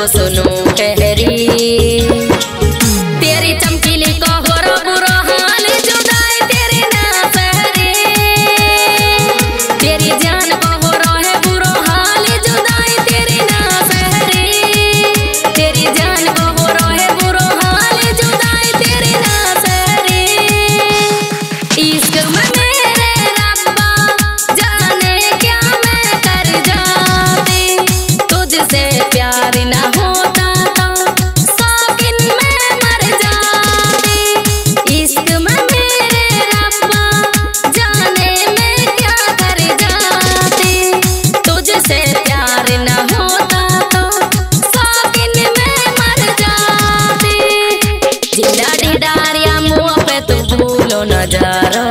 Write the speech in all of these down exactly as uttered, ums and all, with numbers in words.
तो सुनो कहरी तेरी चमकीली को हो रो बुरा हाल जुदाई तेरी ना सहरी तेरी जान को हो रो है बुरा हाल जुदाई तेरी ना सहरी तेरी जान को हो रो है बुरा हाल जुदाई तेरी ना सहरी इश्क में मेरे रब्बा जाने क्या मैं कर जाती तुझसे प्यार ना होता तो शौकीन में मर जाती इश्क में मेरे रब्बा जाने मैं क्या कर जाती तुझसे प्यार ना होता तो शौकीन में मर जाती जिंदा डिडारिया मुँह पे तू भूलो न जारो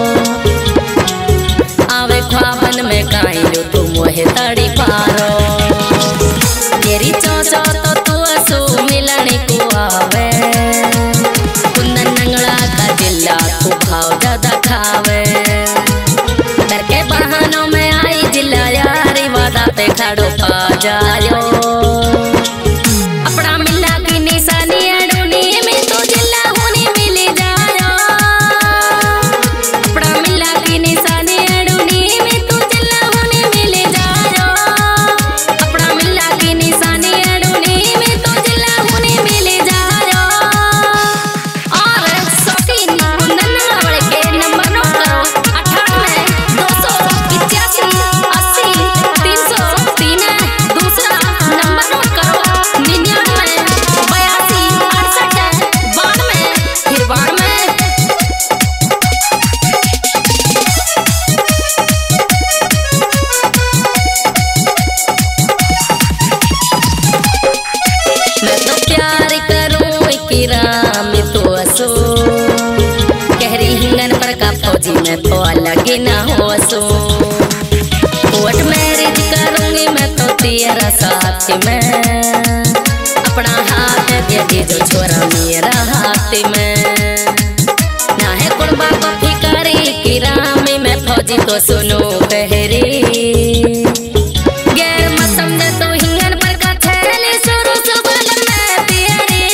आवे ख्वाबन में काई जो तू मोहे तड़ी पारो तेरी चौचो तो तू असू मिलने को आवे कुंदन नंगला का जिला तू भाव ज्यादा खावे डर के बहानों में आई जिला यारी वादा पे खड़ो पा जायो अपना मिला की निशानी अड़ूनी में तो जिला होनी मिली जायो अपना मिला की निशानी अड़ूनी में तो जिला होनी मिली जायो अपना मिला की निशानी अड़ूनी में तो जिला होनी मिली जायो और शौकीन कुंदन नंगला के नंबर नोट करो अठानवे दो सौ इक्यासी अस्सी तीन सौ तीन दूसरा नंबर नोट करो निन्यानवे बयासी अड़सठ बानवे फिर बानवे मैं तो प्यार करूं इकराम तो असो कहरी हिंगन पर का फौजी में तो अलग ना हो असो कोर्ट मैरिज करूंगी मैं तो तेरा साथ में अपना हाथ दे दे जो छोरा मेरा हाथ में ना है कुर्बा को फिकारी किराम में फौजी तो सुनो कहरी गैर मत समझे तो हिंगन पर का थैली शुरू सुबह में तेरी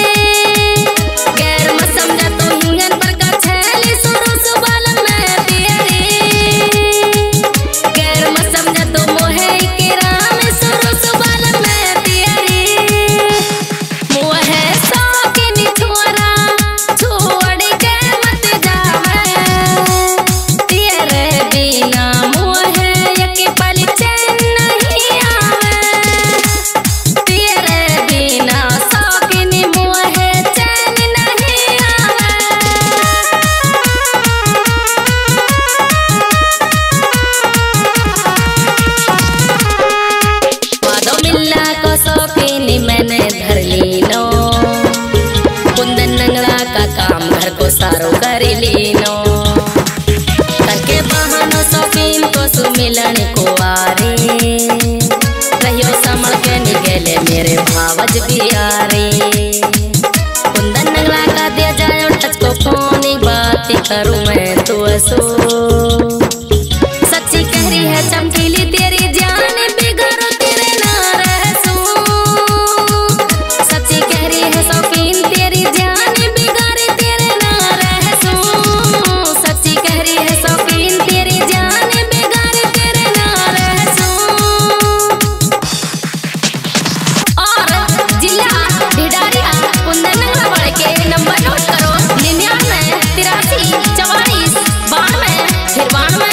गैर मत समझे तो हिंगन पर का थैली शुरू सुबह में तेरी गैर मत समझे तो मोहे किराम शुरू सुबह में तेरी मोहे शौकीन छोरा छोड़ के मत जावे तेरे बिना मोहे एक पल चैन नहीं आवे तेरे बिना शौकीन मोहे चैन नहीं आवे वादो मिल्ला को शौकीन मैंने धर ली नो कुंदन नंगला का काम घर को सारो कर ली नो करके बहानो शौकीन को सुमिलन को आरे रहियो संभल के निगले मेरे भावज बियारे कुंदन नंगला का दे जायो टच को फोन बात करूं मैं तो असो सच्ची कहरी है चमकीली तेरी जान बिगड़ो तेरे ना रहसू सच्ची कहरी है शौकीन तेरी जान बिगड़े तेरे ना रहसू सच्ची कहरी है शौकीन तेरी जान बिगड़े तेरे ना रहसू और जिला ढिडारिया कुंदन नंगला वाले के नंबर नोट करो निन्यानवे तिरासी चौवालीस बानवे फिर बानवे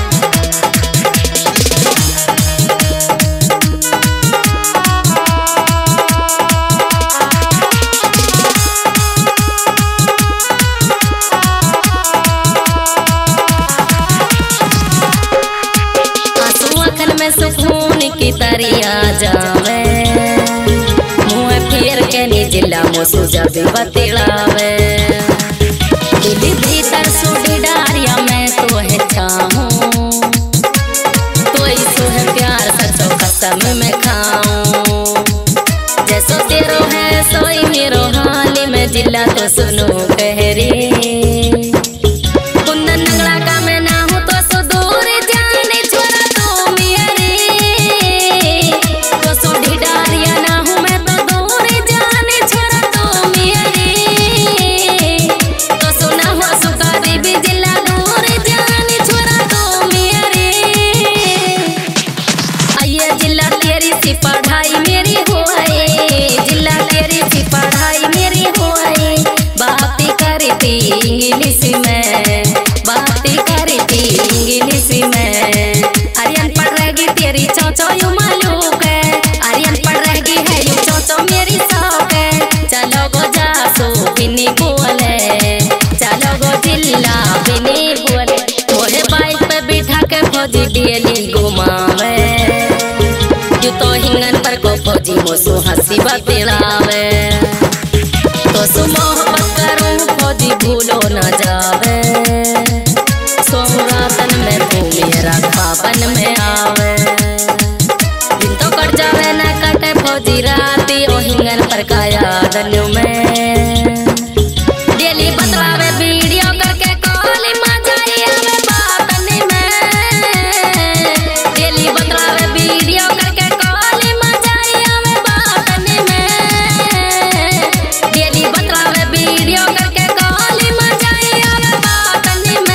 आंसू आँखन में सुकून की तरिया जावे मुँह फिर के नी जिला मोसू जब बतिलावे दिल भीतर सुडी डारिया मैं तो है चाहूं तो इसो है प्यार सचो कसम में खाऊं जैसो तेरो है सोई मेरो हाल में जिला तो सुनो कहरी कुंदन नंगला का मैं ना हूं तो सो दूर जाने छोरा तो मेरे तो सो ढिडारिया ना हूं मैं थी इंग्लिश में, बातें करी थी इंग्लिश में। आर्यन पढ़ रहेगी तेरी चौचो यू मालूक है, आर्यन पढ़ रहेगी है यू चौचो मेरी शौक है। चलो गो जासो बिनी बोले, चलो गो जिला बिनी बोले। मोहे बाइक पे बिठा के फौजी डेली घुमावे, यू तो हिंगन पर को फौजी मोसो हंसी बतिलावे। तो सु मोहब्बत करूं फौजी भूलो न जावे, सोमरातन में तू मेरा पापन में आवे। दिन तो कट जावे न कटे फौजी राती ओ हिंगन पर का यादन में। डेली बतलावे वीडियो करके कॉल मजाई आवे बातन में, डेली बतलावे वीडियो करके कॉल मजाई आवे बातन में, डेली बतलावे वीडियो करके कॉल मजाई आवे बातन में।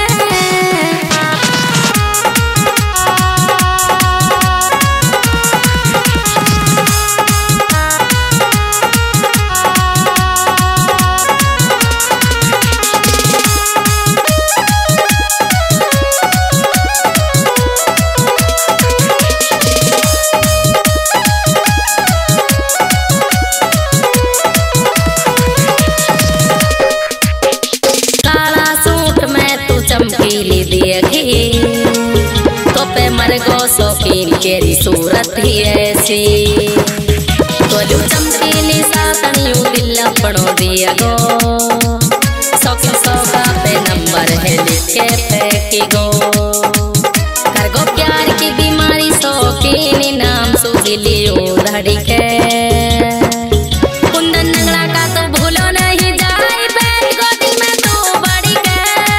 चमकीली देखी तो पे मर गो शौकीन केरी सूरत ही ऐसी, तोलू चमकीली सातनियों दिल अपनों दिया गो। शौकीन सौका पे नंबर है लिख के फेंकी गो, कर गो प्यार की बीमारी शौकीन नाम सुगिली धड़ी के। कुंदन नंगला का तो भूलो नहीं जाए बैठ गोदी में तू बड़ी के,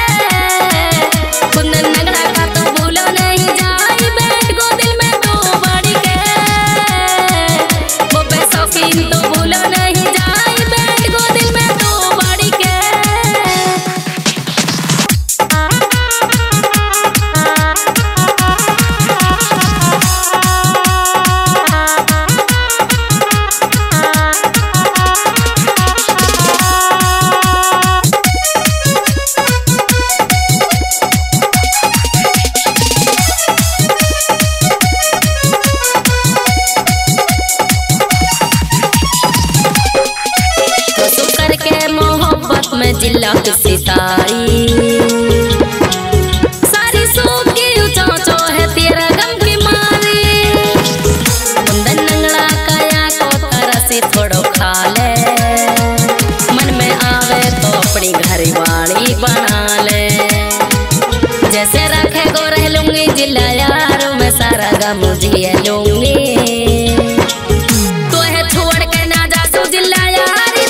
कुंदन नगड़ा का तो भूलो नहीं जाए बैठ गोदी में तू बड़ी के। वो पे शौकीन तो भूलो नहीं जाए बैठ गोदी में तू बड़ी के। में जिला की सितारी सारी सूप की चौचो है तेरा गम की मारी। कुंदन नंगड़ा काया को तरह से थोड़ो खा ले, मन में आवे तो अपनी घरवाली बना ले। जैसे रखे गो रह लूंगी जिला यार मैं सारा गम जिए लूंगी। तो है छोड़ के ना जा सो जिला यार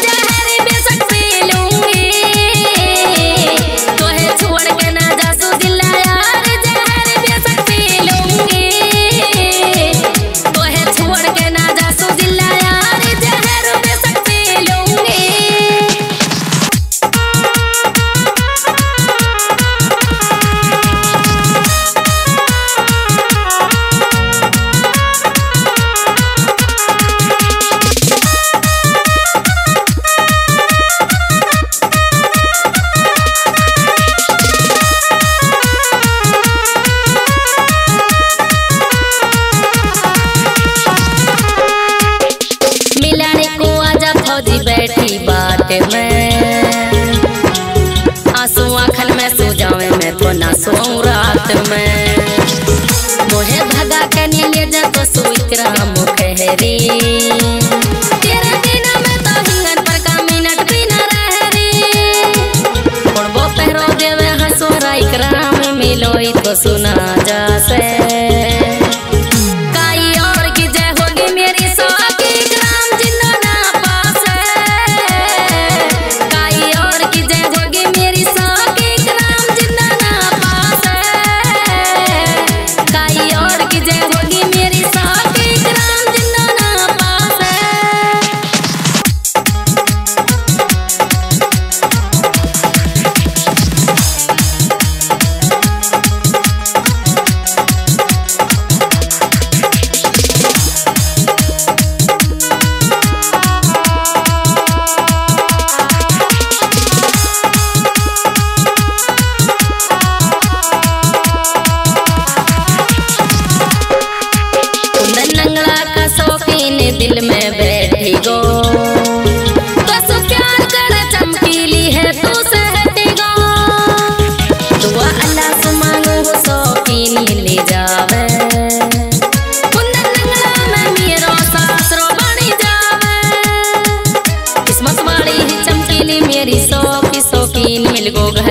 बैठी बाट में, आंसू आँखन में सो जावे मैं तो ना सोऊं रात में। मोहे भगा के नीले जा तो सुइकराम कहरी, तेरे बिना मैं तो हिंगन पर का मिनट भी न रहरी। वो पहरो देवे हंसोरा इकराम मिलोई तो सुना जा से।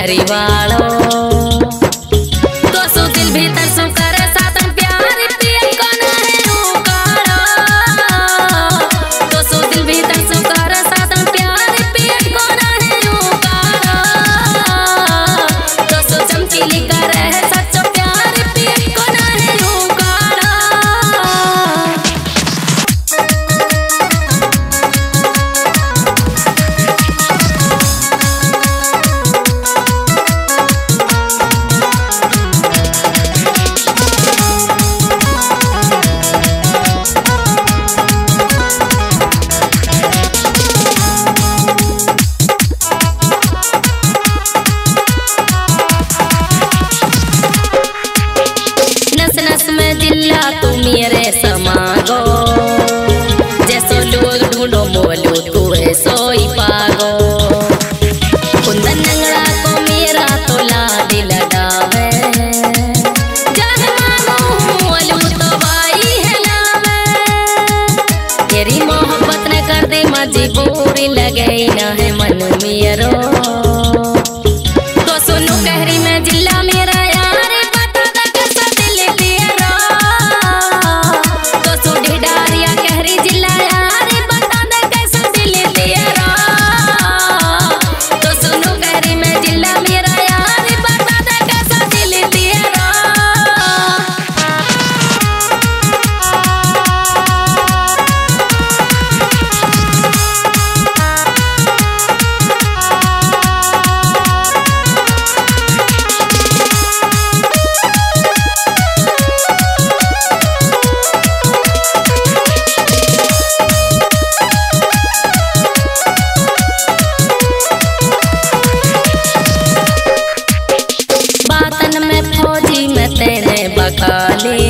घरी वालो तो सो दिल भीतर सो कर सातन प्यार पिया कोना है उकाड़ो तो सो दिल भीतर सो कर सातन प्यार पिया कोना है उकाड़ो तो सो चमकीली कर है सच्चो प्यार पिया कोना है उकाड़ो। तू मेरे समागो जैसो लोग ढूंढो मोलू तू है सोई पागो कुंदन नंगड़ा को मेरा तो लाडी लगावे जहाँ मांगो मोलू तो बाई है लावे तेरी मोहब्बत ने कर दी मजबूरी लगई ना है मन मेरो तो सुनो कहरी में जिला मेरा तेने बखाले